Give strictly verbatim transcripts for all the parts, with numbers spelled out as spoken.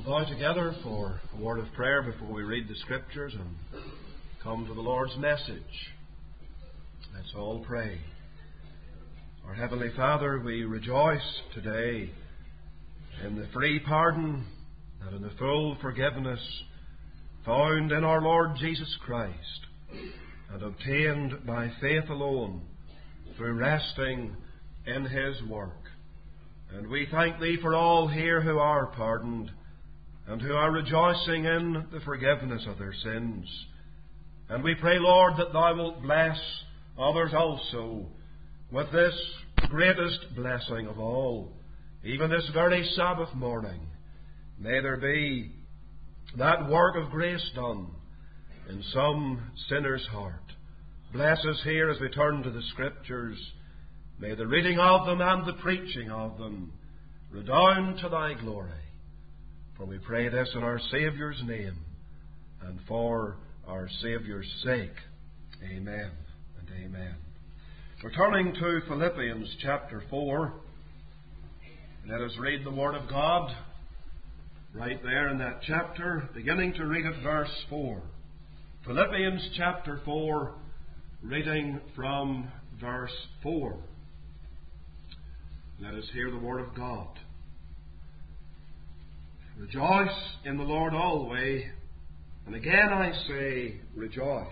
bow together for a word of prayer before we read the Scriptures and come to the Lord's message. Let's all pray. Our Heavenly Father, we rejoice today in the free pardon and in the full forgiveness found in our Lord Jesus Christ and obtained by faith alone through resting in His work. And we thank Thee for all here who are pardoned and who are rejoicing in the forgiveness of their sins. And we pray, Lord, that Thou wilt bless others also with this greatest blessing of all, even this very Sabbath morning. May there be that work of grace done in some sinner's heart. Bless us here as we turn to the Scriptures. May the reading of them and the preaching of them redound to Thy glory. For we pray this in our Saviour's name and for our Saviour's sake. Amen and amen. We're turning to Philippians chapter four. Let us read the Word of God right there in that chapter, beginning to read at verse four. Philippians chapter four, reading from verse four. Let us hear the Word of God. Rejoice in the Lord always, and again I say, rejoice.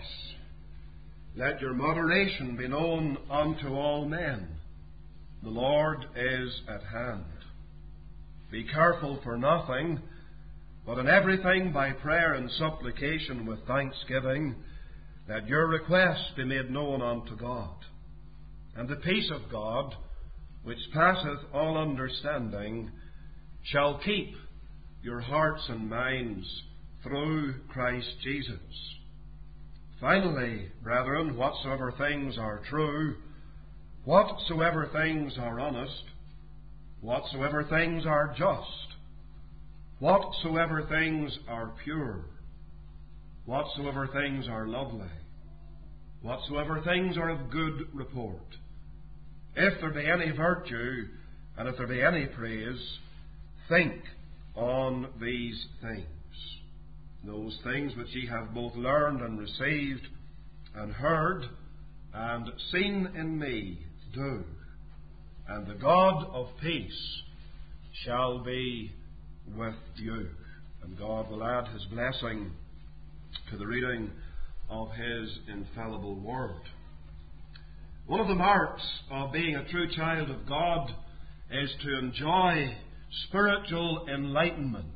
Let your moderation be known unto all men. The Lord is at hand. Be careful for nothing, but in everything by prayer and supplication with thanksgiving, let your requests be made known unto God. And the peace of God, which passeth all understanding, shall keep your hearts and minds through Christ Jesus. Finally, brethren, whatsoever things are true, whatsoever things are honest, whatsoever things are just, whatsoever things are pure, whatsoever things are lovely, whatsoever things are of good report, if there be any virtue, and if there be any praise, think on these things. Those things which ye have both learned and received, and heard, and seen in me, do. And the God of peace shall be with you. And God will add His blessing to the reading of His infallible Word. One of the marks of being a true child of God is to enjoy spiritual enlightenment.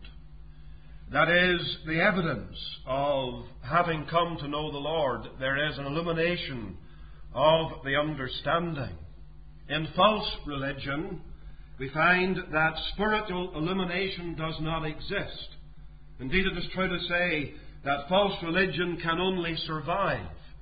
That is the evidence of having come to know the Lord. There is an illumination of the understanding. In false religion, we find that spiritual illumination does not exist. Indeed, it is true to say that false religion can only survive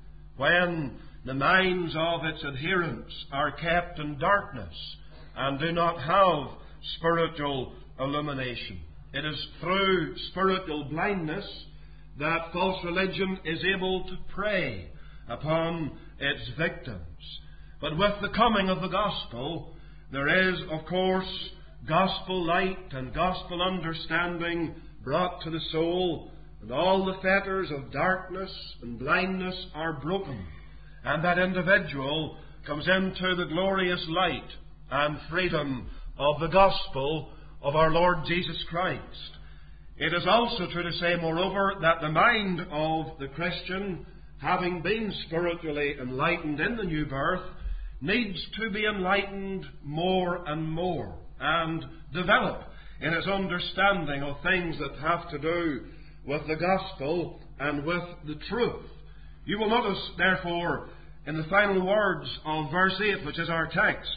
when the minds of its adherents are kept in darkness and do not have spiritual illumination. It is through spiritual blindness that false religion is able to prey upon its victims. But with the coming of the gospel, there is, of course, gospel light and gospel understanding brought to the soul, and all the fetters of darkness and blindness are broken, and that individual comes into the glorious light and freedom of the gospel of our Lord Jesus Christ. It is also true to say, moreover, that the mind of the Christian, having been spiritually enlightened in the new birth, needs to be enlightened more and more and develop in its understanding of things that have to do with the gospel and with the truth. You will notice, therefore, in the final words of verse eight, which is our text,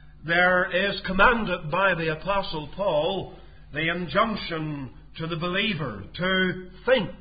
there is commanded by the Apostle Paul the injunction to the believer to think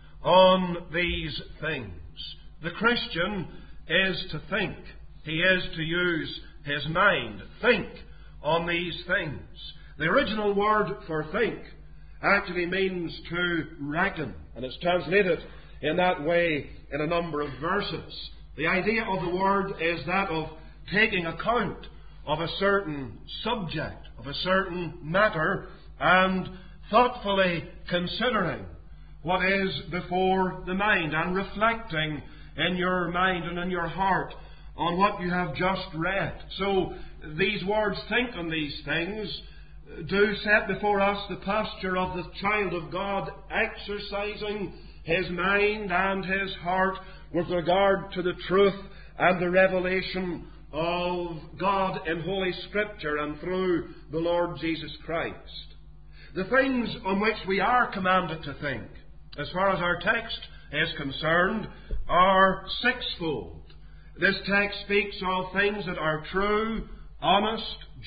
on these things. The Christian is to think. He is to use his mind. Think on these things. The original word for think actually means to reckon, and it's translated in that way in a number of verses. The idea of the word is that of taking account of a certain subject, of a certain matter, and thoughtfully considering what is before the mind and reflecting in your mind and in your heart on what you have just read. So these words, think on these things, do set before us the posture of the child of God, exercising his mind and his heart with regard to the truth and the revelation of God in Holy Scripture and through the Lord Jesus Christ. The things on which we are commanded to think, as far as our text is concerned, are sixfold. This text speaks of things that are true, honest,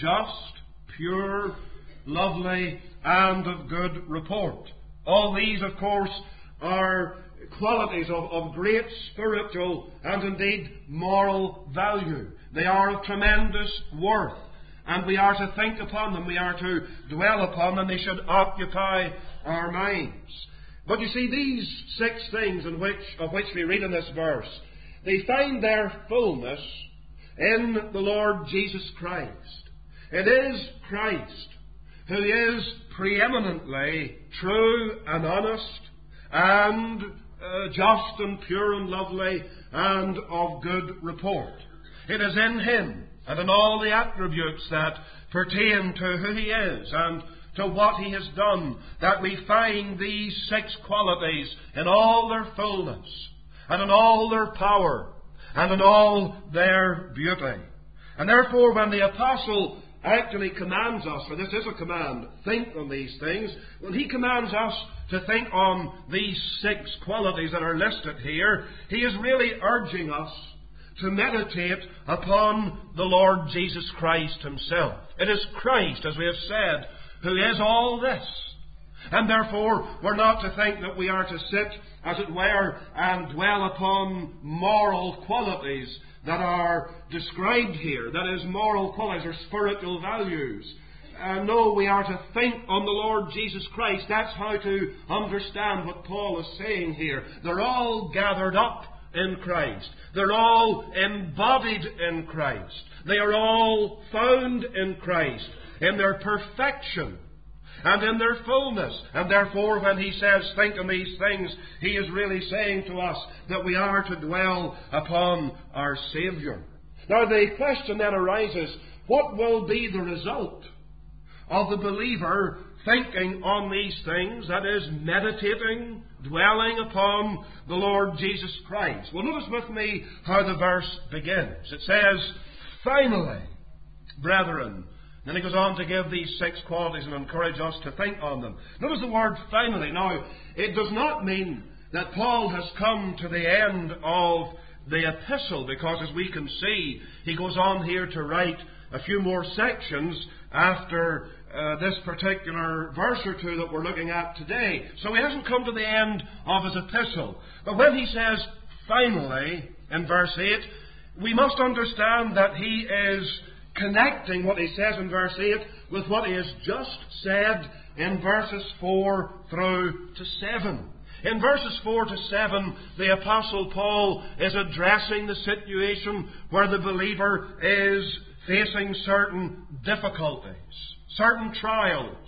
just, pure, lovely, and of good report. All these, of course, are qualities of, of great spiritual and indeed moral value. They are of tremendous worth, and we are to think upon them, we are to dwell upon them, they should occupy our minds. But you see, these six things in which, of which we read in this verse, they find their fullness in the Lord Jesus Christ. It is Christ who is preeminently true and honest and uh, just and pure and lovely and of good report. It is in Him and in all the attributes that pertain to who He is and to what He has done that we find these six qualities in all their fullness and in all their power and in all their beauty. And therefore, when the Apostle actually commands us, for this is a command, think on these things, when he commands us to think on these six qualities that are listed here, he is really urging us to meditate upon the Lord Jesus Christ Himself. It is Christ, as we have said, who is all this. And therefore, we're not to think that we are to sit, as it were, and dwell upon moral qualities that are described here. That is, moral qualities or spiritual values. Uh, no, we are to think on the Lord Jesus Christ. That's how to understand what Paul is saying here. They're all gathered up in Christ. They're all embodied in Christ. They are all found in Christ, in their perfection and in their fullness. And therefore, when he says, think on these things, he is really saying to us that we are to dwell upon our Saviour. Now, the question then arises, what will be the result of the believer thinking on these things, that is, meditating, dwelling upon the Lord Jesus Christ? Well, notice with me how the verse begins. It says, finally, brethren. Then he goes on to give these six qualities and encourage us to think on them. Notice the word finally. Now, it does not mean that Paul has come to the end of the epistle, because as we can see, he goes on here to write a few more sections after uh, this particular verse or two that we're looking at today. So he hasn't come to the end of his epistle. But when he says finally in verse eight, we must understand that he is connecting what he says in verse eight with what he has just said in verses four through to seven. In verses four to seven, the Apostle Paul is addressing the situation where the believer is facing certain difficulties, certain trials,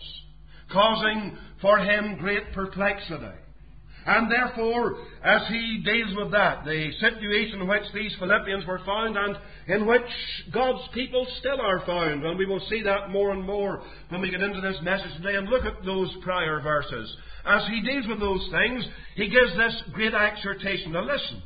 causing for him great perplexity. And therefore, as he deals with that, the situation in which these Philippians were found and in which God's people still are found, and we will see that more and more when we get into this message today and look at those prior verses. As he deals with those things, he gives this great exhortation. Now listen,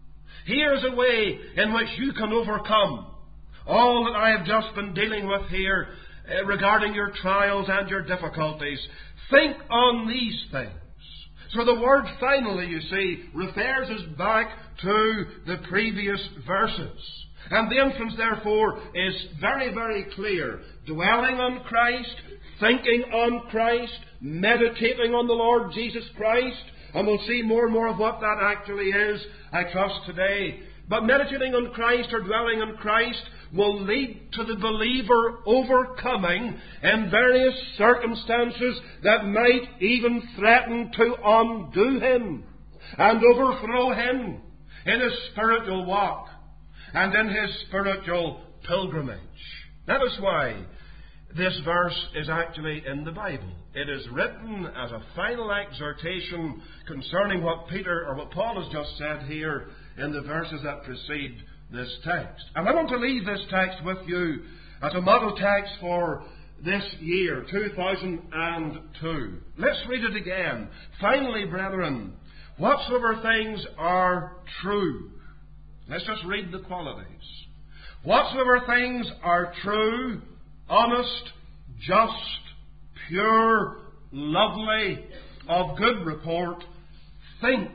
here's a way in which you can overcome all that I have just been dealing with here uh, regarding your trials and your difficulties. Think on these things. So the word finally, you see, refers us back to the previous verses. And the inference, therefore, is very, very clear. Dwelling on Christ, thinking on Christ, meditating on the Lord Jesus Christ. And we'll see more and more of what that actually is, I trust, today. But meditating on Christ or dwelling on Christ will lead to the believer overcoming in various circumstances that might even threaten to undo him and overthrow him in his spiritual walk and in his spiritual pilgrimage. That is why this verse is actually in the Bible. It is written as a final exhortation concerning what Peter, or what Paul has just said here in the verses that precede this text. And I want to leave this text with you as a model text for this year, two thousand two. Let's read it again. Finally, brethren, whatsoever things are true. Let's just read the qualities. Whatsoever things are true, honest, just, pure, lovely, of good report, think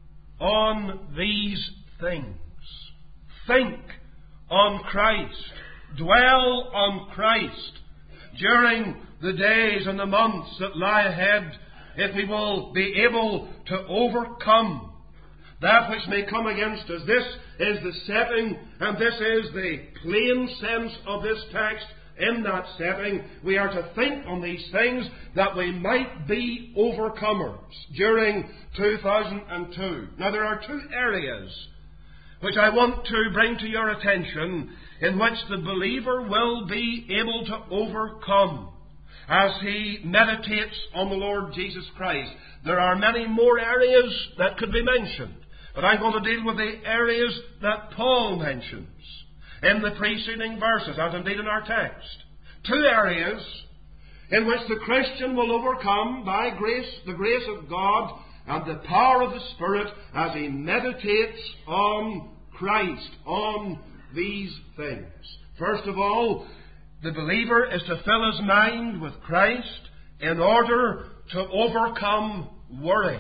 on these things. Think on Christ. Dwell on Christ during the days and the months that lie ahead, if we will be able to overcome that which may come against us. This is the setting, and this is the plain sense of this text. In that setting, we are to think on these things that we might be overcomers during two thousand two. Now, there are two areas which I want to bring to your attention in which the believer will be able to overcome as he meditates on the Lord Jesus Christ. There are many more areas that could be mentioned, but I'm going to deal with the areas that Paul mentions in the preceding verses, as indeed in our text. Two areas in which the Christian will overcome by grace, the grace of God and the power of the Spirit as he meditates on Christ, on these things. First of all, the believer is to fill his mind with Christ in order to overcome worry.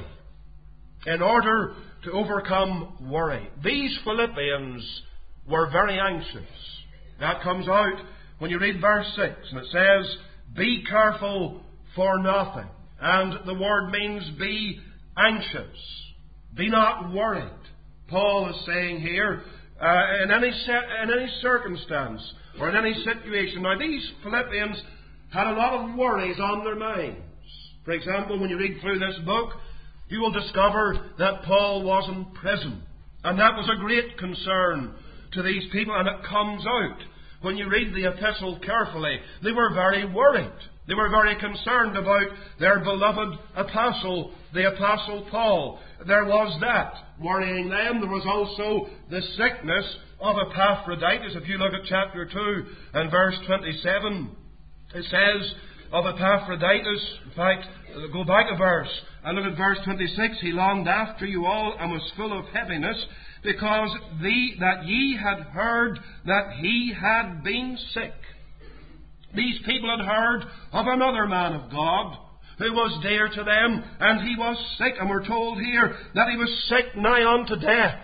In order to overcome worry. These Philippians were very anxious. That comes out when you read verse six, and it says, be careful for nothing. And the word means be anxious. Be not worried. Paul is saying here, uh, in any se- in any circumstance or in any situation. Now, these Philippians had a lot of worries on their minds. For example, when you read through this book, you will discover that Paul was in prison. And that was a great concern to these people, and it comes out when you read the epistle carefully. They were very worried. They were very concerned about their beloved apostle, the Apostle Paul. There was that worrying them. There was also the sickness of Epaphroditus. If you look at chapter two and verse twenty-seven, it says of Epaphroditus, in fact, go back a verse and look at verse twenty-six, he longed after you all and was full of heaviness, because the, that ye had heard that he had been sick. These people had heard of another man of God who was dear to them, and he was sick, and we're told here that he was sick nigh unto death.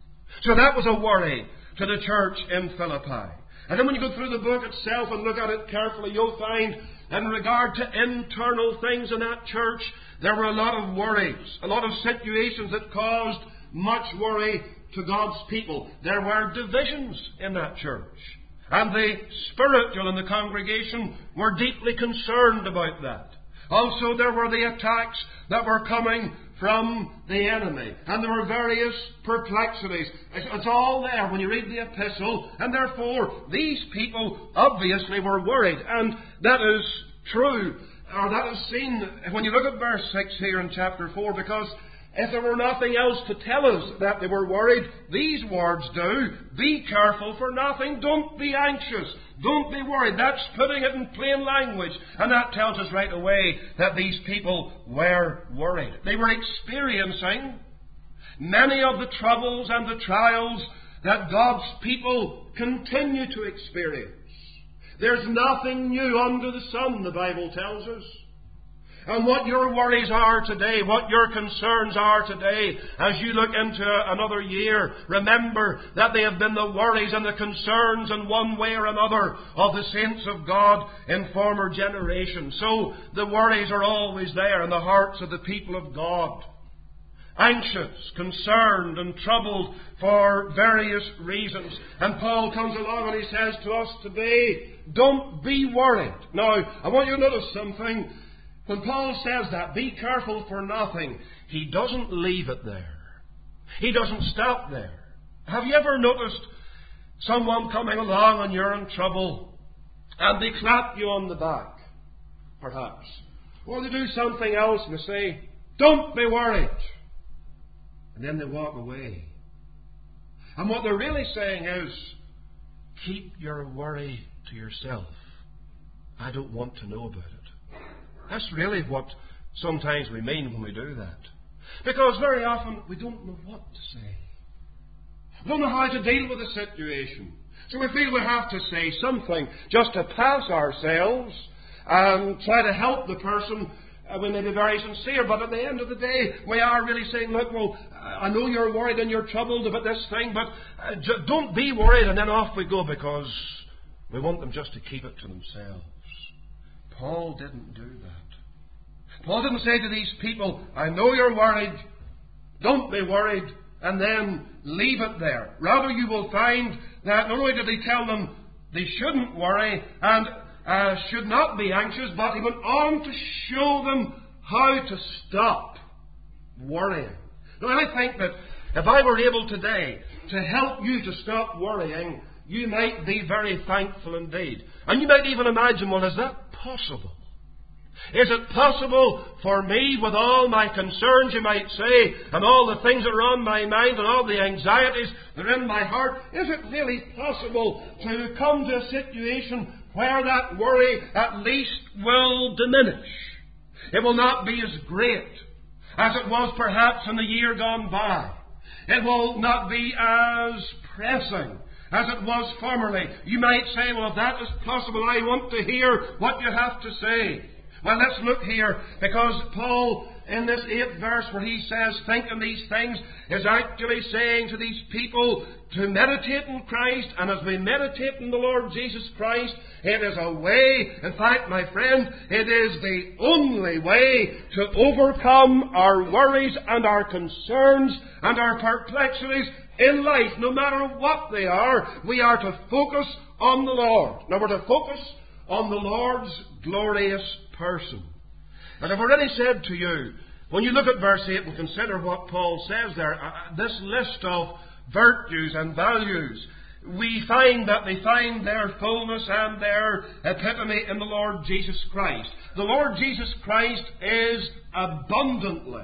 So that was a worry to the church in Philippi. And then when you go through the book itself and look at it carefully, you'll find in regard to internal things in that church, there were a lot of worries, a lot of situations that caused much worry to God's people. There were divisions in that church. And the spiritual in the congregation were deeply concerned about that. Also, there were the attacks that were coming from the enemy. And there were various perplexities. It's all there when you read the epistle. And therefore, these people obviously were worried. And that is true, or that is seen when you look at verse six here in chapter four, because if there were nothing else to tell us that they were worried, these words do. Be careful for nothing. Don't be anxious. Don't be worried. That's putting it in plain language. And that tells us right away that these people were worried. They were experiencing many of the troubles and the trials that God's people continue to experience. There's nothing new under the sun, the Bible tells us. And what your worries are today, what your concerns are today, as you look into another year, remember that they have been the worries and the concerns in one way or another of the saints of God in former generations. So the worries are always there in the hearts of the people of God. Anxious, concerned and troubled for various reasons. And Paul comes along and he says to us today, don't be worried. Now, I want you to notice something. When Paul says that, be careful for nothing, he doesn't leave it there. He doesn't stop there. Have you ever noticed someone coming along and you're in trouble, and they clap you on the back, perhaps. Or they do something else and they say, "Don't be worried." And then they walk away. And what they're really saying is, keep your worry to yourself. I don't want to know about it. That's really what sometimes we mean when we do that. Because very often we don't know what to say. We don't know how to deal with a situation. So we feel we have to say something just to pass ourselves and try to help the person. We may be very sincere, but at the end of the day, we are really saying, "Look, well, I know you're worried and you're troubled about this thing, but don't be worried," and then off we go because we want them just to keep it to themselves. Paul didn't do that. Paul didn't say to these people, "I know you're worried, don't be worried," and then leave it there. Rather, you will find that not only did he tell them they shouldn't worry and uh, should not be anxious, but he went on to show them how to stop worrying. Now, I think that if I were able today to help you to stop worrying, you might be very thankful indeed. And you might even imagine, well, is that possible? Is it possible for me, with all my concerns, you might say, and all the things that are on my mind and all the anxieties that are in my heart, is it really possible to come to a situation where that worry at least will diminish? It will not be as great as it was perhaps in the year gone by. It will not be as pressing as it was formerly. You might say, well, if that is possible, I want to hear what you have to say. Well, let's look here, because Paul, in this eighth verse where he says, think on these things, is actually saying to these people to meditate in Christ. And as we meditate in the Lord Jesus Christ, it is a way, in fact, my friend, it is the only way to overcome our worries and our concerns and our perplexities in life. No matter what they are, we are to focus on the Lord. Now, we're to focus on the Lord's glorious person. And I've already said to you, when you look at verse eight and consider what Paul says there, uh, this list of virtues and values, we find that they find their fullness and their epitome in the Lord Jesus Christ. The Lord Jesus Christ is abundantly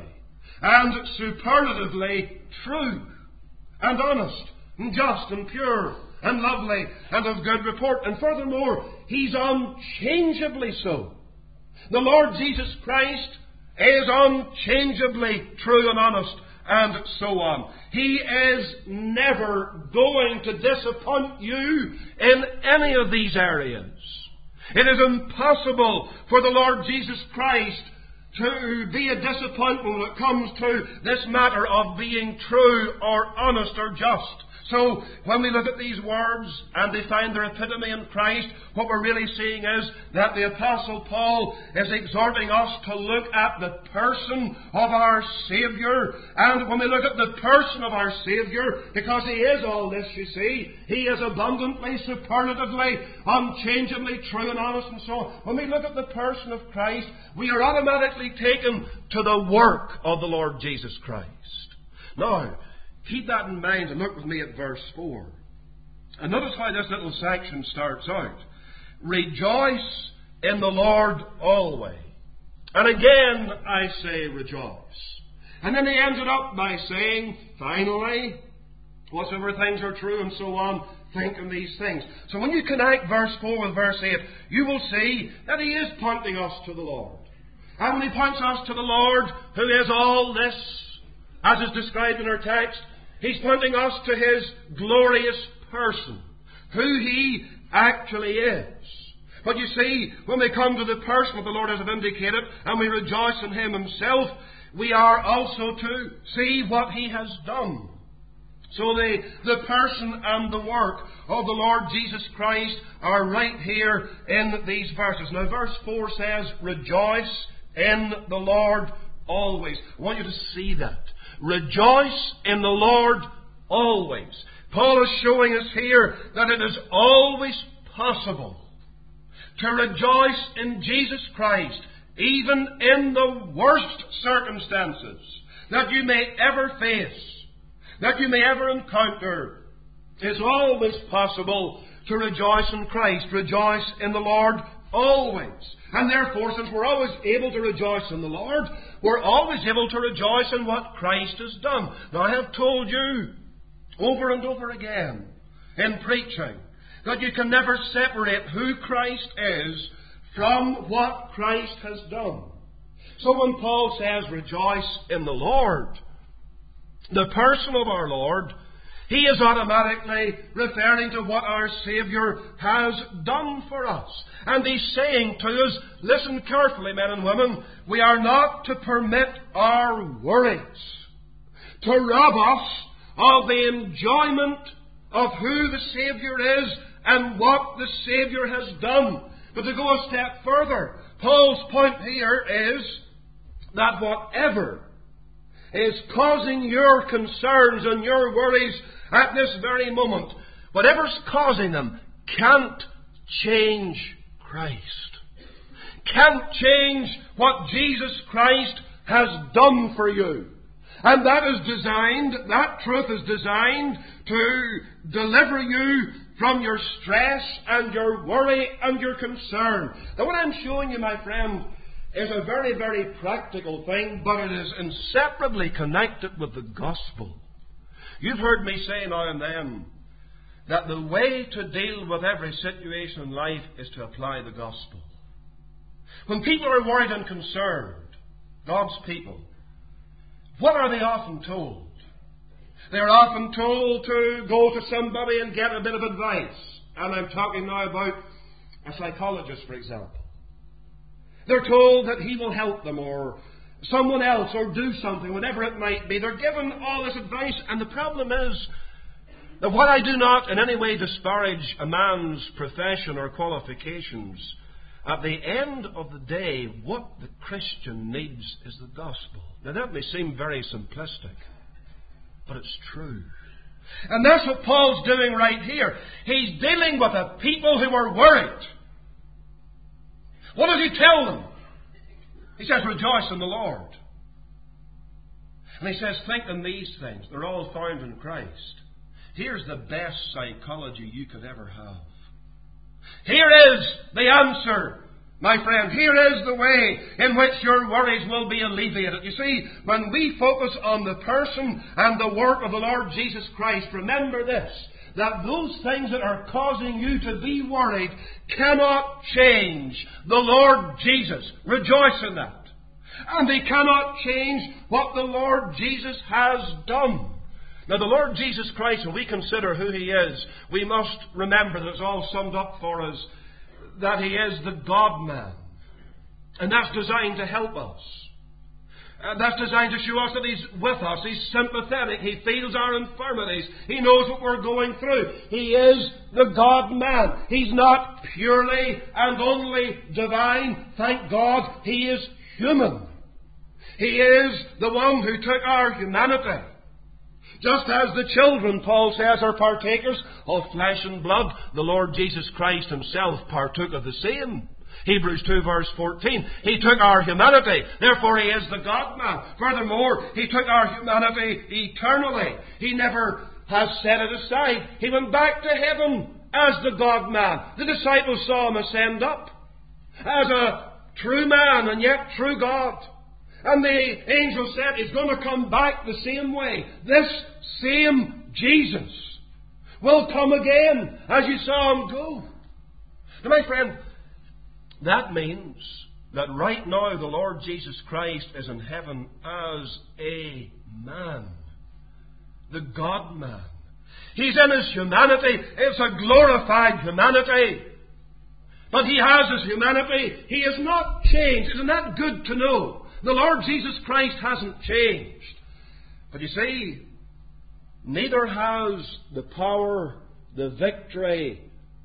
and superlatively true and honest and just and pure and lovely and of good report. And furthermore, He's unchangeably so. The Lord Jesus Christ is unchangeably true and honest and so on. He is never going to disappoint you in any of these areas. It is impossible for the Lord Jesus Christ to be a disappointment when it comes to this matter of being true or honest or just. So, when we look at these words and they find their epitome in Christ, what we're really seeing is that the Apostle Paul is exhorting us to look at the person of our Saviour. And when we look at the person of our Saviour, because He is all this, you see, He is abundantly, superlatively, unchangeably true and honest and so on. When we look at the person of Christ, we are automatically taken to the work of the Lord Jesus Christ. Now, keep that in mind and look with me at verse four. And notice how this little section starts out. Rejoice in the Lord always. And again I say rejoice. And then he ends it up by saying, finally, whatsoever things are true and so on, think on these things. So when you connect verse four with verse eight, you will see that he is pointing us to the Lord. And when he points us to the Lord, who is all this, as is described in our text, He's pointing us to His glorious person, who He actually is. But you see, when we come to the person of the Lord as I've indicated, and we rejoice in Him Himself, we are also to see what He has done. So the, the person and the work of the Lord Jesus Christ are right here in these verses. Now verse four says, rejoice in the Lord always. I want you to see that. Rejoice in the Lord always. Paul is showing us here that it is always possible to rejoice in Jesus Christ, even in the worst circumstances that you may ever face, that you may ever encounter. It is always possible to rejoice in Christ. Rejoice in the Lord always. And therefore, since we're always able to rejoice in the Lord, we're always able to rejoice in what Christ has done. Now, I have told you over and over again in preaching that you can never separate who Christ is from what Christ has done. So when Paul says, rejoice in the Lord, the person of our Lord, he is automatically referring to what our Saviour has done for us. And he's saying to us, listen carefully, men and women, we are not to permit our worries to rob us of the enjoyment of who the Saviour is and what the Saviour has done. But to go a step further, Paul's point here is that whatever is causing your concerns and your worries at this very moment, whatever's causing them, can't change Christ. Can't change what Jesus Christ has done for you. And that is designed, that truth is designed to deliver you from your stress and your worry and your concern. Now, what I'm showing you, my friend, is a very, very practical thing, but it is inseparably connected with the gospel. You've heard me say now and then that the way to deal with every situation in life is to apply the gospel. When people are worried and concerned, God's people, what are they often told? They're often told to go to somebody and get a bit of advice. And I'm talking now about a psychologist, for example. They're told that he will help them, or someone else, or do something, whatever it might be. They're given all this advice, and the problem is that while I do not in any way disparage a man's profession or qualifications, at the end of the day, what the Christian needs is the gospel. Now, that may seem very simplistic, but it's true. And that's what Paul's doing right here. He's dealing with a people who are worried. What does he tell them? He says, rejoice in the Lord. And he says, think on these things. They're all found in Christ. Here's the best psychology you could ever have. Here is the answer, my friend. Here is the way in which your worries will be alleviated. You see, when we focus on the person and the work of the Lord Jesus Christ, remember this, that those things that are causing you to be worried cannot change the Lord Jesus. Rejoice in that. And they cannot change what the Lord Jesus has done. Now, the Lord Jesus Christ, when we consider who He is, we must remember that it's all summed up for us, that He is the God-man. And that's designed to help us. And that's designed to show us that He's with us. He's sympathetic. He feels our infirmities. He knows what we're going through. He is the God-man. He's not purely and only divine. Thank God, He is human. He is the one who took our humanity. Just as the children, Paul says, are partakers of flesh and blood, the Lord Jesus Christ Himself partook of the same. Hebrews two verse fourteen. He took our humanity. Therefore, He is the God-man. Furthermore, He took our humanity eternally. He never has set it aside. He went back to heaven as the God-man. The disciples saw Him ascend up as a true man and yet true God. And the angel said He's going to come back the same way. This same Jesus will come again as you saw Him go. Now, my friend, that means that right now the Lord Jesus Christ is in heaven as a man. The God-man. He's in His humanity. It's a glorified humanity. But He has His humanity. He has not changed. Isn't that good to know? The Lord Jesus Christ hasn't changed. But you see, neither has the power, the victory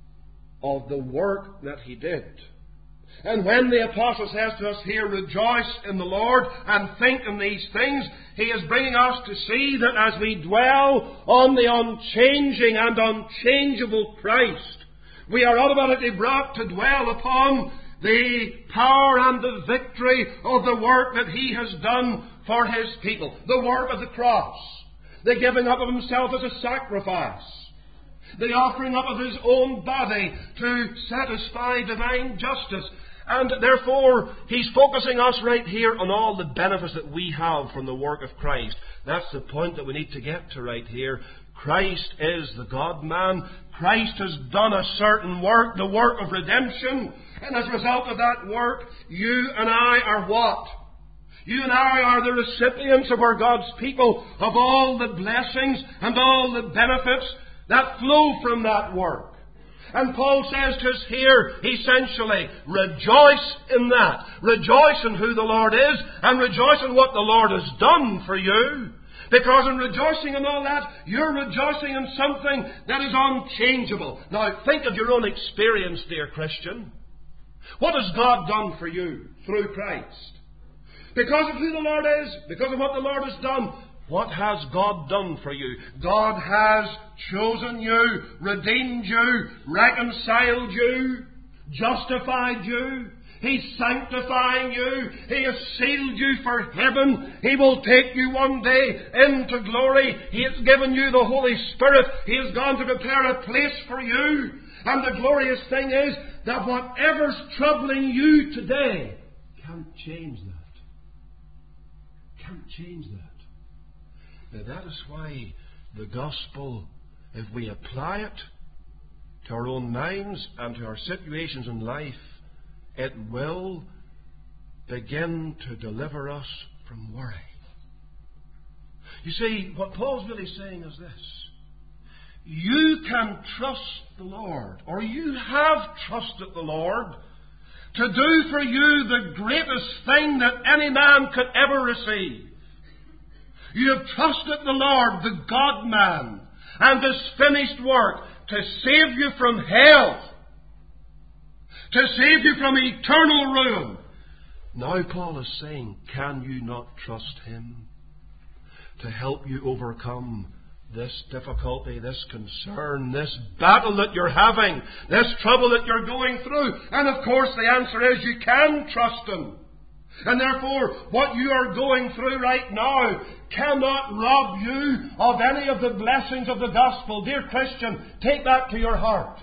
of the work that He did. And when the Apostle says to us here, rejoice in the Lord and think on these things, he is bringing us to see that as we dwell on the unchanging and unchangeable Christ, we are automatically brought to dwell upon the power and the victory of the work that He has done for His people. The work of the cross. The giving up of Himself as a sacrifice. the offering up of His own body to satisfy divine justice. And therefore, He's focusing us right here on all the benefits that we have from the work of Christ. That's the point that we need to get to right here. Christ is the God-man. Christ has done a certain work, the work of redemption. And as a result of that work, you and I are what? You and I are the recipients of our God's people of all the blessings and all the benefits that flow from that work. And Paul says to us here, essentially, rejoice in that. Rejoice in who the Lord is, and rejoice in what the Lord has done for you. Because in rejoicing in all that, you're rejoicing in something that is unchangeable. Now, think of your own experience, dear Christian. What has God done for you through Christ? Because of who the Lord is, because of what the Lord has done, what has God done for you? God has chosen you, redeemed you, reconciled you, justified you. He's sanctifying you. He has sealed you for heaven. He will take you one day into glory. He has given you the Holy Spirit. He has gone to prepare a place for you. And the glorious thing is that whatever's troubling you today can't change that. Can't change that. Now that is why the gospel, if we apply it to our own minds and to our situations in life, it will begin to deliver us from worry. You see, what Paul's really saying is this. You can trust the Lord, or you have trusted the Lord, to do for you the greatest thing that any man could ever receive. You have trusted the Lord, the God-man, and His finished work to save you from hell, to save you from eternal ruin. Now Paul is saying, can you not trust Him to help you overcome this difficulty, this concern, this battle that you're having, this trouble that you're going through? And of course the answer is you can trust Him. And therefore, what you are going through right now cannot rob you of any of the blessings of the gospel. Dear Christian, take that to your heart.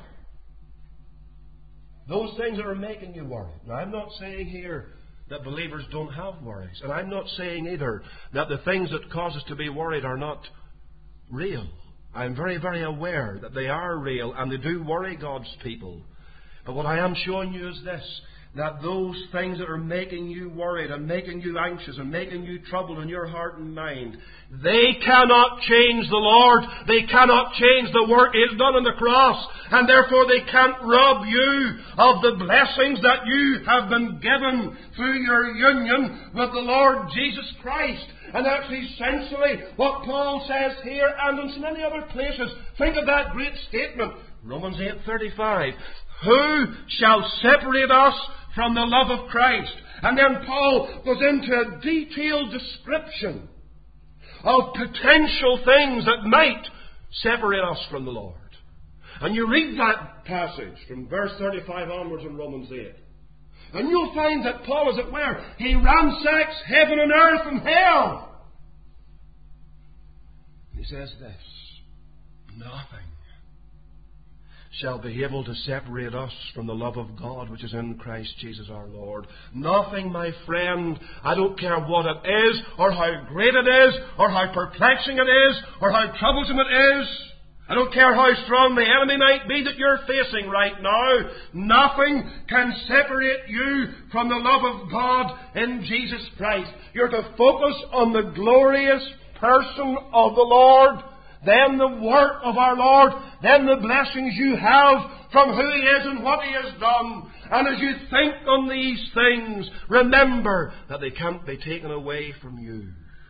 Those things that are making you worry. Now, I'm not saying here that believers don't have worries. And I'm not saying either that the things that cause us to be worried are not real. I'm very, very aware that they are real and they do worry God's people. But what I am showing you is this, that those things that are making you worried and making you anxious and making you troubled in your heart and mind, they cannot change the Lord. They cannot change the work He has done on the cross. And therefore they can't rob you of the blessings that you have been given through your union with the Lord Jesus Christ. And that's essentially what Paul says here and in so many other places. Think of that great statement, Romans eight thirty-five. Who shall separate us from the love of Christ? And then Paul goes into a detailed description of potential things that might separate us from the Lord. And you read that passage from verse thirty-five onwards in Romans eight. And you'll find that Paul, as it were, he ransacks heaven and earth and hell. And he says this, nothing shall be able to separate us from the love of God which is in Christ Jesus our Lord. Nothing, my friend, I don't care what it is, or how great it is, or how perplexing it is, or how troublesome it is. I don't care how strong the enemy might be that you're facing right now. Nothing can separate you from the love of God in Jesus Christ. You're to focus on the glorious person of the Lord, then the work of our Lord, then the blessings you have from who He is and what He has done. And as you think on these things, remember that they can't be taken away from you.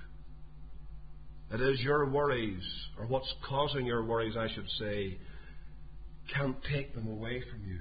It is your worries, or what's causing your worries, I should say, can't take them away from you.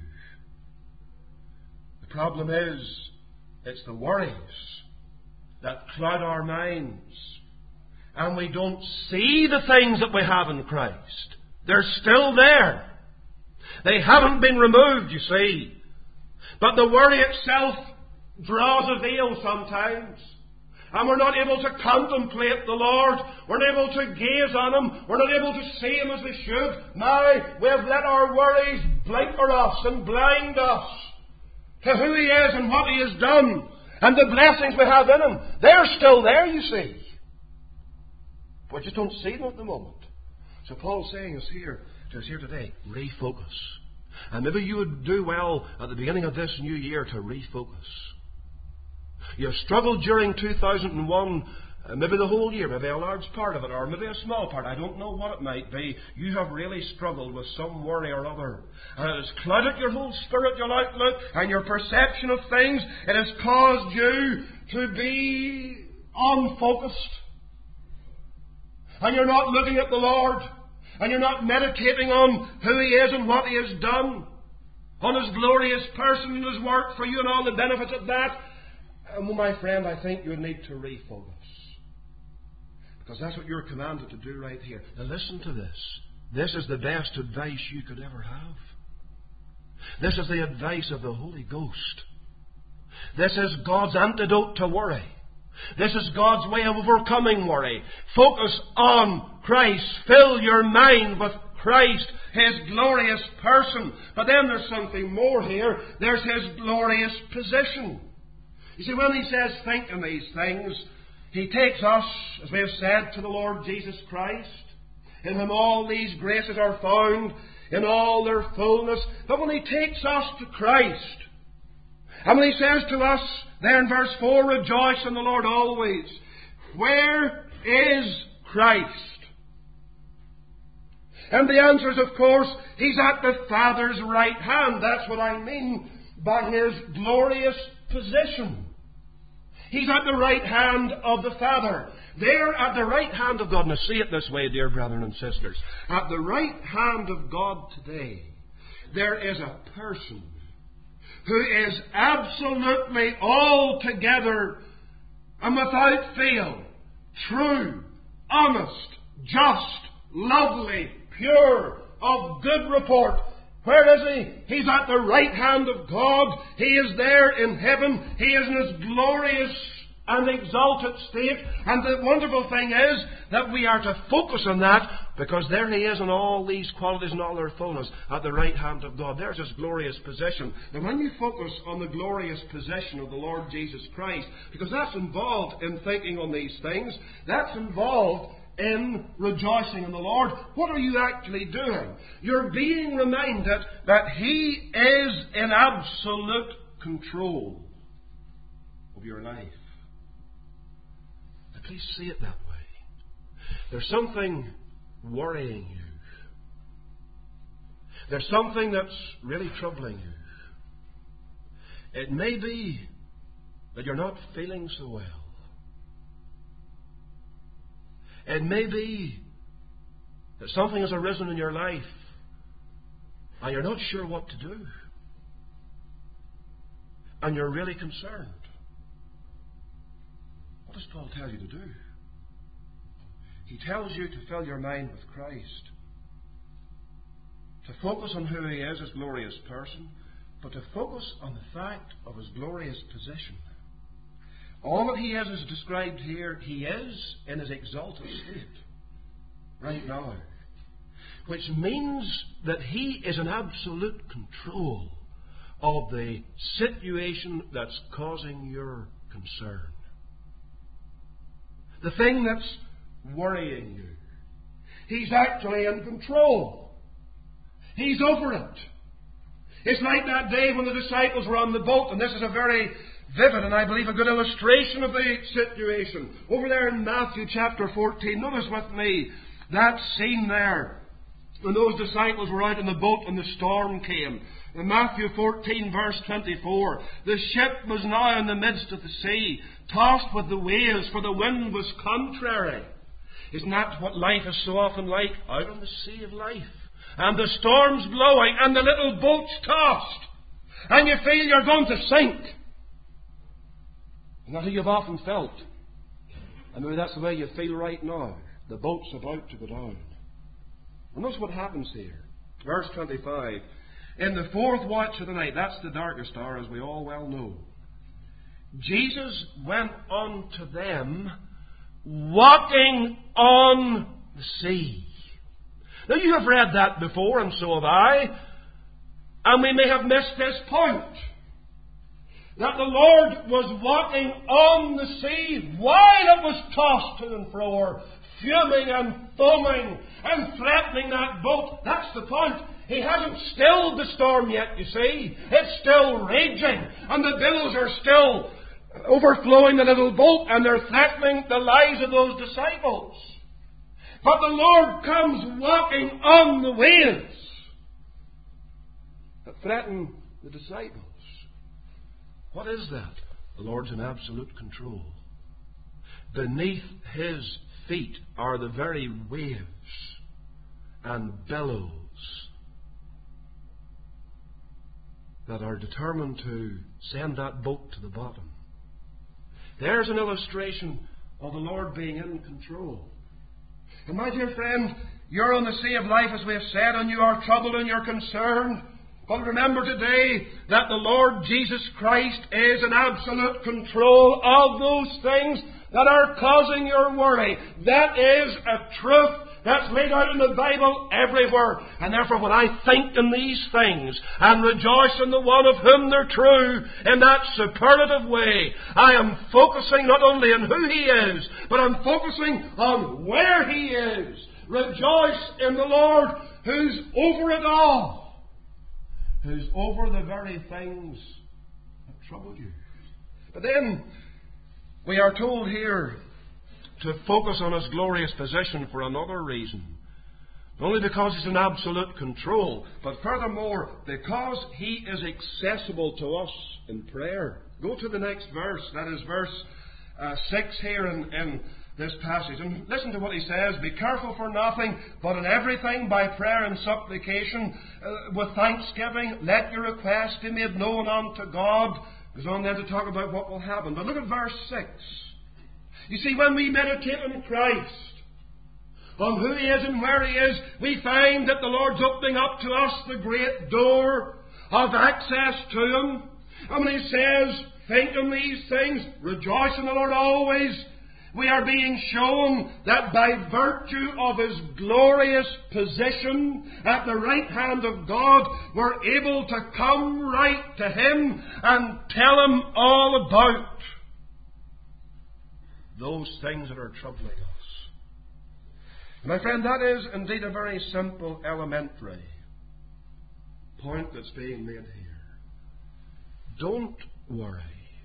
The problem is, it's the worries that cloud our minds. And we don't see the things that we have in Christ. They're still there. They haven't been removed, you see. But the worry itself draws a veil sometimes. And we're not able to contemplate the Lord. We're not able to gaze on Him. We're not able to see Him as we should. Now, we have let our worries blinker us and blind us to who He is and what He has done. And the blessings we have in Him. They're still there, you see. But we just don't see them at the moment. So Paul's saying us here, to us here today, refocus. And maybe you would do well at the beginning of this new year to refocus. You have struggled during two thousand one, uh, maybe the whole year, maybe a large part of it, or maybe a small part. I don't know what it might be. You have really struggled with some worry or other. And it has clouded your whole spiritual outlook and your perception of things. It has caused you to be unfocused. And you're not looking at the Lord. And you're not meditating on who He is and what He has done. On His glorious person and His work for you and all the benefits of that. And well, my friend, I think you would need to refocus. Because that's what you're commanded to do right here. Now listen to this. This is the best advice you could ever have. This is the advice of the Holy Ghost. This is God's antidote to worry. This is God's way of overcoming worry. Focus on Christ. Fill your mind with Christ, His glorious person. But then there's something more here. There's His glorious position. You see, when He says, think on these things, He takes us, as we have said, to the Lord Jesus Christ, in whom all these graces are found, in all their fullness. But when He takes us to Christ, and when He says to us, there in verse four, rejoice in the Lord always. Where is Christ? And the answer is, of course, He's at the Father's right hand. That's what I mean by His glorious position. He's at the right hand of the Father. There at the right hand of God. Now see it this way, dear brethren and sisters. At the right hand of God today, there is a person who is absolutely altogether and without fail, true, honest, just, lovely, pure, of good report. Where is He? He's at the right hand of God. He is there in heaven. He is in His glorious and exalted state. And the wonderful thing is that we are to focus on that, because there He is in all these qualities and all their fullness at the right hand of God. There's His glorious position. And when you focus on the glorious position of the Lord Jesus Christ, because that's involved in thinking on these things, that's involved in rejoicing in the Lord, what are you actually doing? You're being reminded that He is in absolute control of your life. Now, please see it that way. There's something worrying you. There's something that's really troubling you. It may be that you're not feeling so well. It may be that something has arisen in your life and you're not sure what to do. And you're really concerned. What does Paul tell you to do? He tells you to fill your mind with Christ. To focus on who He is, His glorious person, but to focus on the fact of His glorious position. All that He is is described here. He is in His exalted state right now. Which means that He is in absolute control of the situation that's causing your concern. The thing that's worrying you. He's actually in control. He's over it. It's like that day when the disciples were on the boat, and this is a very vivid and I believe a good illustration of the situation. Over there in Matthew chapter fourteen, notice with me that scene there when those disciples were out in the boat and the storm came. In Matthew fourteen verse twenty-four, the ship was now in the midst of the sea, tossed with the waves, for the wind was contrary. Isn't that what life is so often like? Out on the sea of life. And the storm's blowing and the little boat's tossed. And you feel you're going to sink. Isn't that how you've often felt? And maybe that's the way you feel right now. The boat's about to go down. And notice what happens here. Verse twenty-five. In the fourth watch of the night, that's the darkest hour, as we all well know. Jesus went unto them walking on the sea. Now you have read that before, and so have I, and we may have missed this point. That the Lord was walking on the sea while it was tossed to and fro, fuming and foaming and threatening that boat. That's the point. He hasn't stilled the storm yet, you see. It's still raging, and the billows are still overflowing the little boat, and they're threatening the lives of those disciples. But the Lord comes walking on the waves that threaten the disciples. What is that? The Lord's in absolute control. Beneath His feet are the very waves and billows that are determined to send that boat to the bottom. There's an illustration of the Lord being in control. And my dear friend, you're on the sea of life, as we have said, and you are troubled and you're concerned. But remember today that the Lord Jesus Christ is in absolute control of those things that are causing your worry. That is a truth that's laid out in the Bible everywhere. And therefore, when I think in these things and rejoice in the one of whom they're true in that superlative way, I am focusing not only on who He is, but I'm focusing on where He is. Rejoice in the Lord who's over it all, who's over the very things that trouble you. But then we are told here to focus on His glorious position for another reason. Not only because He's in absolute control, but furthermore, because He is accessible to us in prayer. Go to the next verse. That is verse uh, six here in, in this passage. And listen to what he says. Be careful for nothing, but in everything by prayer and supplication, uh, with thanksgiving, let your requests be made known unto God. Goes on then to talk about what will happen. But look at verse six. You see, when we meditate on Christ, on who He is and where He is, we find that the Lord's opening up to us the great door of access to Him. And when He says, think on these things, rejoice in the Lord always, we are being shown that by virtue of His glorious position at the right hand of God, we're able to come right to Him and tell Him all about those things that are troubling us. My friend, that is indeed a very simple, elementary point that's being made here. Don't worry.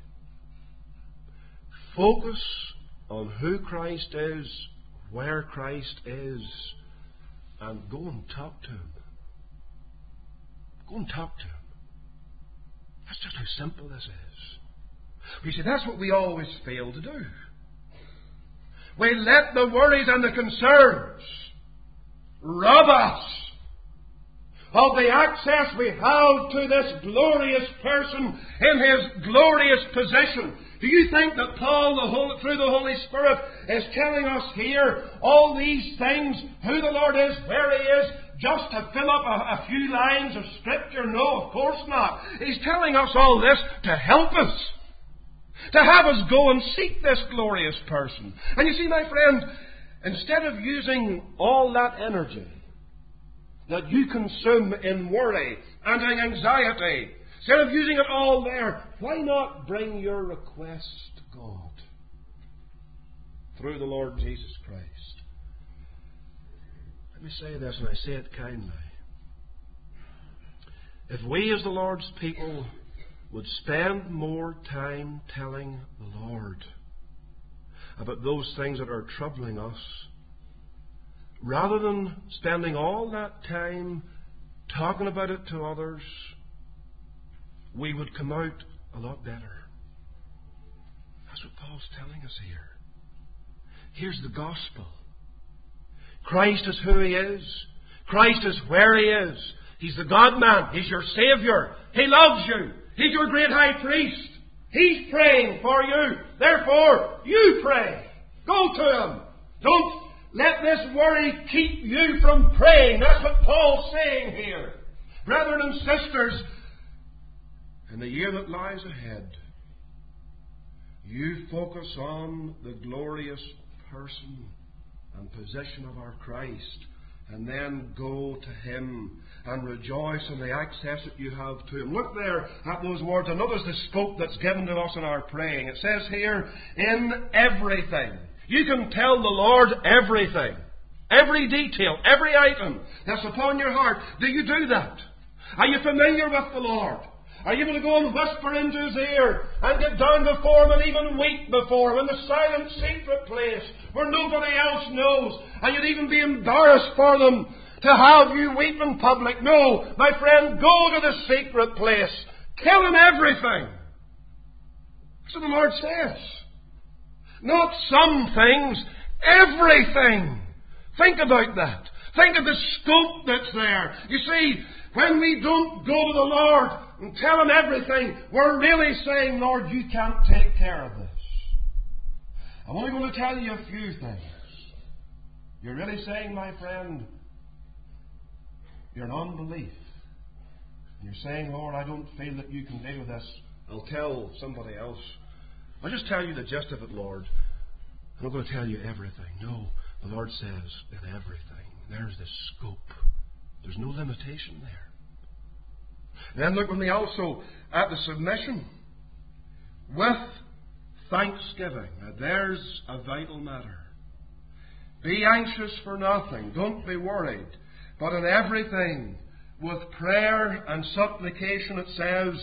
Focus on who Christ is, where Christ is, and go and talk to Him. Go and talk to Him. That's just how simple this is. You see, that's what we always fail to do. We let the worries and the concerns rob us of the access we have to this glorious person in His glorious position. Do you think that Paul, the Holy, through the Holy Spirit, is telling us here all these things, who the Lord is, where He is, just to fill up a, a few lines of Scripture? No, of course not. He's telling us all this to help us, to have us go and seek this glorious person. And you see, my friend, instead of using all that energy that you consume in worry and in anxiety, instead of using it all there, why not bring your request to God through the Lord Jesus Christ? Let me say this, and I say it kindly. If we as the Lord's people would spend more time telling the Lord about those things that are troubling us, rather than spending all that time talking about it to others, we would come out a lot better. That's what Paul's telling us here. Here's the gospel. Christ is who He is. Christ is where He is. He's the God-man. He's your Savior. He loves you. He's your great high priest. He's praying for you. Therefore, you pray. Go to Him. Don't let this worry keep you from praying. That's what Paul's saying here. Brethren and sisters, in the year that lies ahead, You focus on the glorious person and position of our Christ, and then go to Him and rejoice in the access that you have to Him. Look there at those words and notice the scope that's given to us in our praying. It says here, in everything. You can tell the Lord everything. Every detail, every item that's upon your heart. Do you do that? Are you familiar with the Lord? Are you able to go and whisper into His ear and get down before Him and even weep before Him in the silent, secret place where nobody else knows, and you'd even be embarrassed for them to have you weep in public? No, my friend, go to the secret place. Tell Him everything. That's what the Lord says. Not some things, everything. Think about that. Think of the scope that's there. You see, when we don't go to the Lord and tell Him everything, we're really saying, Lord, you can't take care of this. I'm only going to tell you a few things. You're really saying, my friend, you're in unbelief. You're saying, Lord, I don't feel that you can deal with this. I'll tell somebody else. I'll just tell you the gist of it, Lord. I'm not going to tell you everything. No, the Lord says in everything. There's the scope. There's no limitation there. Then look with me also at the submission. With thanksgiving. Now there's a vital matter. Be anxious for nothing. Don't be worried. But in everything, with prayer and supplication, it says,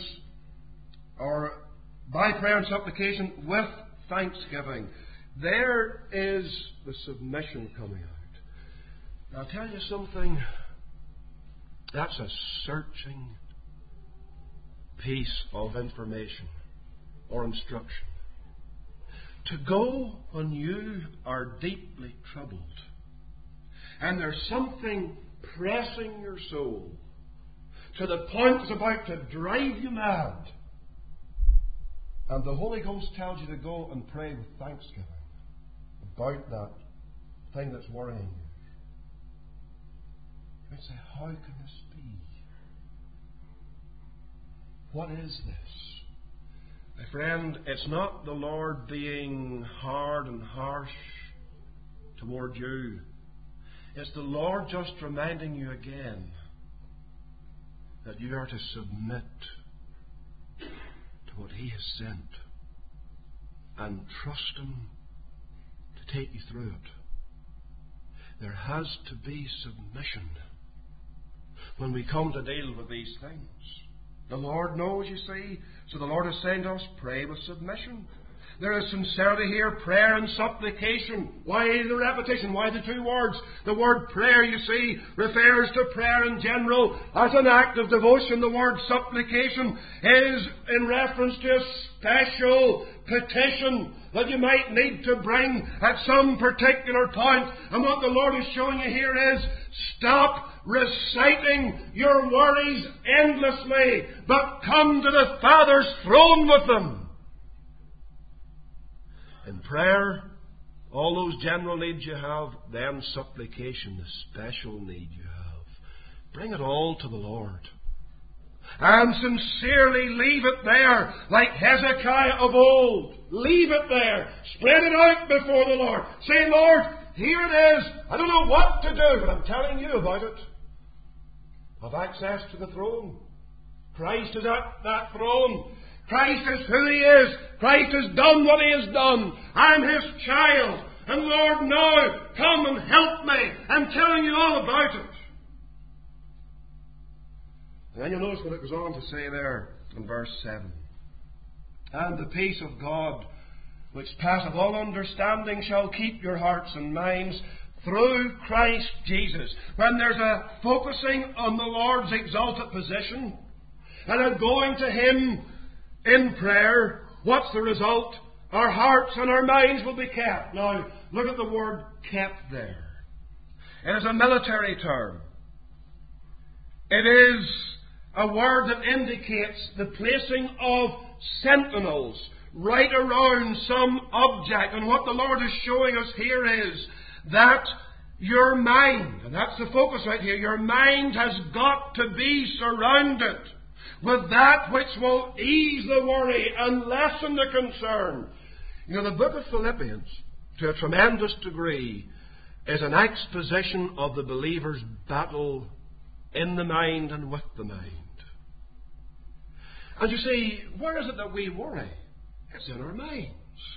or by prayer and supplication, with thanksgiving. There is the submission coming out. Now I'll tell you something. That's a searching piece of information or instruction. To go when you are deeply troubled and there's something pressing your soul to the point it's about to drive you mad, and the Holy Ghost tells you to go and pray with thanksgiving about that thing that's worrying you. You might say, how can this be? What is this? My friend, it's not the Lord being hard and harsh toward you. It's the Lord just reminding you again that you are to submit to what He has sent and trust Him to take you through it. There has to be submission when we come to deal with these things. The Lord knows, you see. So the Lord is saying to us, pray with submission. There is sincerity here, prayer and supplication. Why the repetition? Why the two words? The word prayer, you see, refers to prayer in general as an act of devotion. The word supplication is in reference to a special petition that you might need to bring at some particular point. And what the Lord is showing you here is, stop reciting your worries endlessly, but come to the Father's throne with them. In prayer, all those general needs you have, then supplication, the special need you have. Bring it all to the Lord. And sincerely leave it there, like Hezekiah of old. Leave it there. Spread it out before the Lord. Say, Lord, here it is. I don't know what to do, but I'm telling you about it. Have access to the throne. Christ is at that throne. Christ is who He is. Christ has done what He has done. I'm His child. And Lord, now come and help me. I'm telling you all about it. And then you'll notice what it goes on to say there in verse seven. And the peace of God, which passeth all understanding, shall keep your hearts and minds through Christ Jesus. When there's a focusing on the Lord's exalted position and a going to Him in prayer, what's the result? Our hearts and our minds will be kept. Now, look at the word kept there. It is a military term. It is a word that indicates the placing of sentinels right around some object. And what the Lord is showing us here is that your mind, and that's the focus right here, your mind has got to be surrounded with that which will ease the worry and lessen the concern. You know, the book of Philippians, to a tremendous degree, is an exposition of the believer's battle in the mind and with the mind. And you see, where is it that we worry? It's in our minds.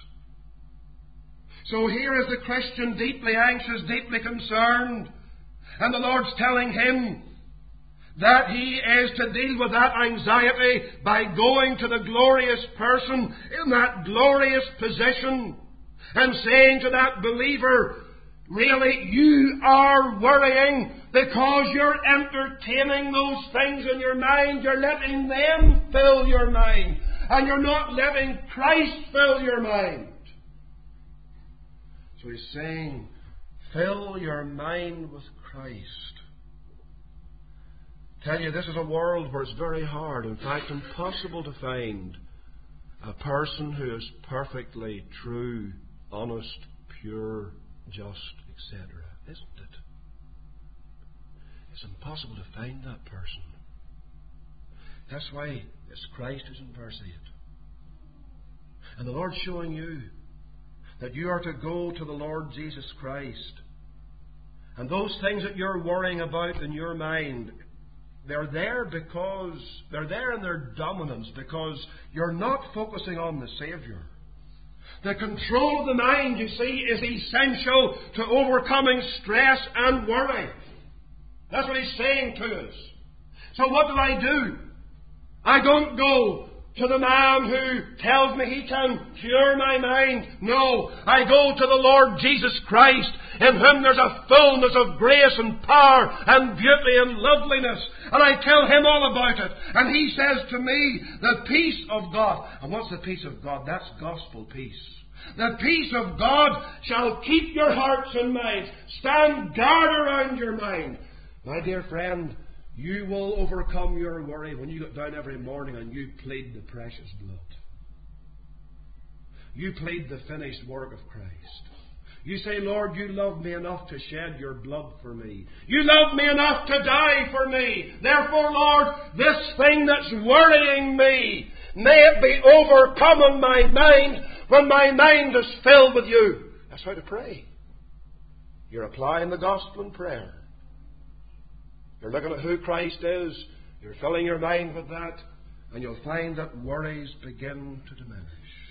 So here is the Christian deeply anxious, deeply concerned, and the Lord's telling him that he is to deal with that anxiety by going to the glorious person in that glorious position and saying to that believer, really, you are worrying because you're entertaining those things in your mind. You're letting them fill your mind, and you're not letting Christ fill your mind. So he's saying, fill your mind with Christ. Tell you, this is a world where it's very hard, in fact impossible, to find a person who is perfectly true, honest, pure, just, et cetera. Isn't it? It's impossible to find that person. That's why it's Christ who's in verse eight. And the Lord's showing you that you are to go to the Lord Jesus Christ. And those things that you're worrying about in your mind, they're there because they're there in their dominance because you're not focusing on the Saviour. The control of the mind, you see, is essential to overcoming stress and worry. That's what he's saying to us. So what do I do? I don't go to the man who tells me he can cure my mind. No, I go to the Lord Jesus Christ, in whom there's a fullness of grace and power and beauty and loveliness. And I tell him all about it. And he says to me, the peace of God. And what's the peace of God? That's gospel peace. The peace of God shall keep your hearts and minds. Stand guard around your mind. My dear friend, you will overcome your worry when you get down every morning and you plead the precious blood. You plead the finished work of Christ. You say, Lord, you love me enough to shed your blood for me. You love me enough to die for me. Therefore, Lord, this thing that's worrying me, may it be overcome in my mind when my mind is filled with you. That's how to pray. You're applying the gospel in prayer. You're looking at who Christ is. You're filling your mind with that. And you'll find that worries begin to diminish.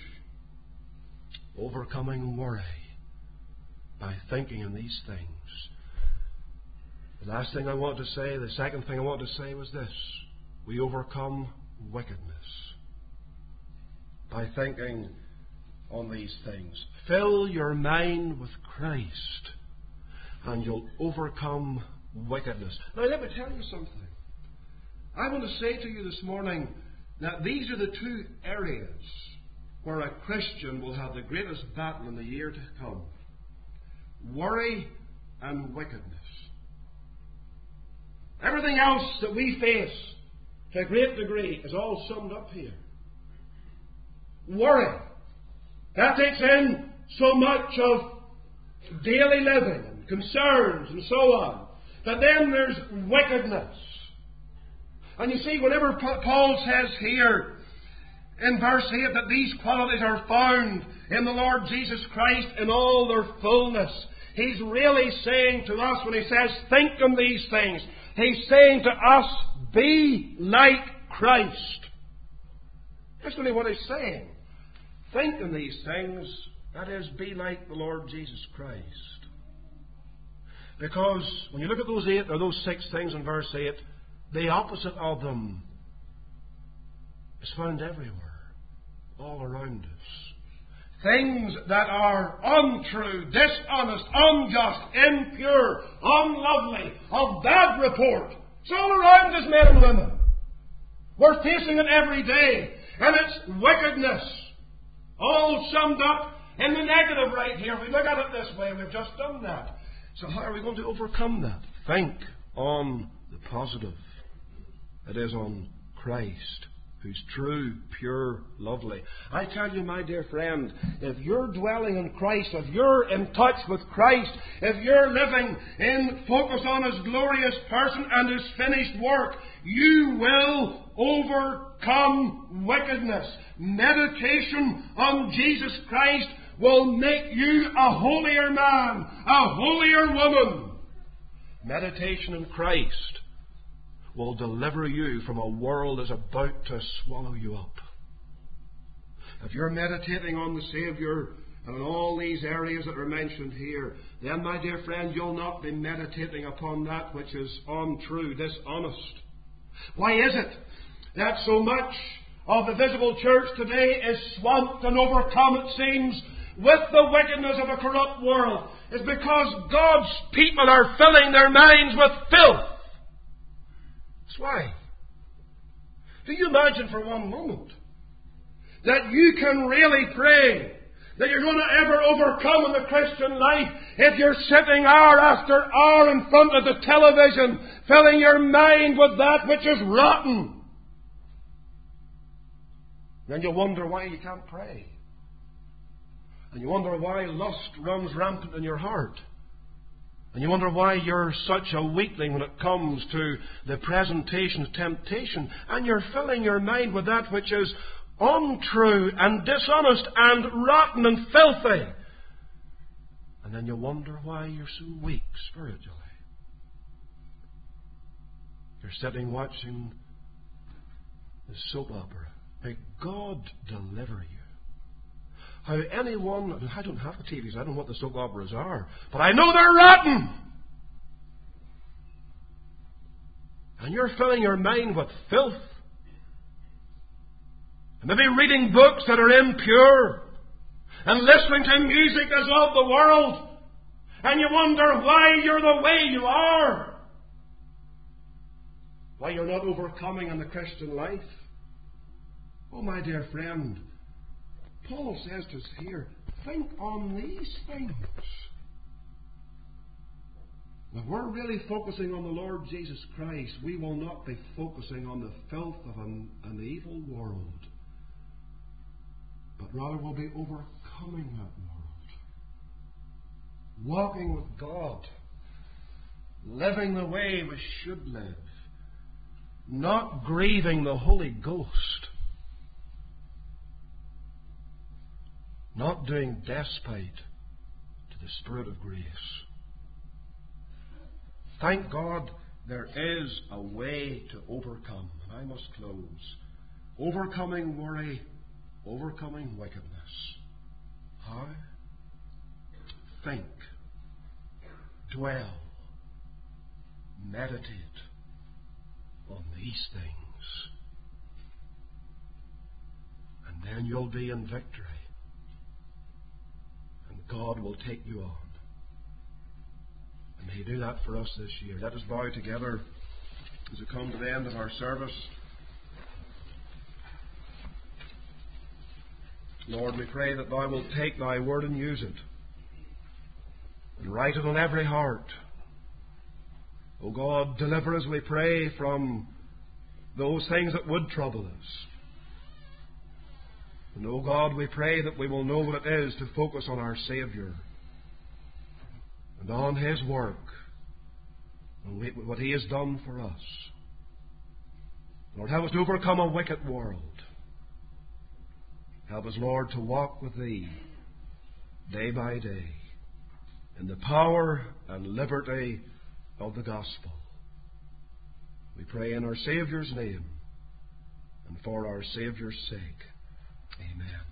Overcoming worry by thinking in these things. The last thing I want to say, the second thing I want to say was this. We overcome wickedness by thinking on these things. Fill your mind with Christ and you'll overcome wickedness. Now let me tell you something. I want to say to you this morning that these are the two areas where a Christian will have the greatest battle in the year to come. Worry and wickedness. Everything else that we face to a great degree is all summed up here. Worry. That takes in so much of daily living and concerns and so on. But then there's wickedness. And you see, whenever Paul says here in verse eight that these qualities are found in the Lord Jesus Christ in all their fullness, he's really saying to us when he says, think on these things, he's saying to us, be like Christ. That's really what he's saying. Think on these things, that is, be like the Lord Jesus Christ. Because when you look at those eight or those six things in verse eight, the opposite of them is found everywhere, all around us. Things that are untrue, dishonest, unjust, impure, unlovely, of bad report. It's all around us, men and women. We're facing it every day. And it's wickedness. All summed up in the negative right here. If we look at it this way, we've just done that. So how are we going to overcome that? Think on the positive. It is on Christ. who's true, pure, lovely. I tell you, my dear friend, if you're dwelling in Christ, if you're in touch with Christ, if you're living in focus on His glorious person and His finished work, you will overcome wickedness. Meditation on Jesus Christ will make you a holier man, a holier woman. Meditation in Christ will deliver you from a world that's about to swallow you up. If you're meditating on the Saviour and in all these areas that are mentioned here, then, my dear friend, you'll not be meditating upon that which is untrue, dishonest. Why is it that so much of the visible church today is swamped and overcome, it seems, with the wickedness of a corrupt world? It's because God's people are filling their minds with filth. That's why. Do you imagine for one moment that you can really pray that you're going to ever overcome in the Christian life if you're sitting hour after hour in front of the television, filling your mind with that which is rotten? Then you wonder why you can't pray. And you wonder why lust runs rampant in your heart. And you wonder why you're such a weakling when it comes to the presentation of temptation. And you're filling your mind with that which is untrue and dishonest and rotten and filthy. And then you wonder why you're so weak spiritually. You're sitting watching the soap opera. May God deliver you. How anyone, I don't have the T Vs, I don't know what the soap operas are, but I know they're rotten. And you're filling your mind with filth. And maybe reading books that are impure. And listening to music that's of the world. And you wonder why you're the way you are. Why you're not overcoming in the Christian life. Oh, my dear friend, Paul says to us here, think on these things. If we're really focusing on the Lord Jesus Christ, we will not be focusing on the filth of an, an evil world, but rather we'll be overcoming that world. Walking with God. Living the way we should live. Not grieving the Holy Ghost. Not doing despite to the Spirit of grace. Thank God there is a way to overcome. And I must close. Overcoming worry, overcoming wickedness. How? Think. Dwell. Meditate on these things. And then you'll be in victory. God will take you on. And may He do that for us this year. Let us bow together as we come to the end of our service. Lord, we pray that Thou wilt take Thy word and use it. And write it on every heart. O God, deliver us, we pray, from those things that would trouble us. And, O God, we pray that we will know what it is to focus on our Saviour and on His work and what He has done for us. Lord, help us to overcome a wicked world. Help us, Lord, to walk with Thee day by day in the power and liberty of the gospel. We pray in our Saviour's name and for our Saviour's sake. Amen.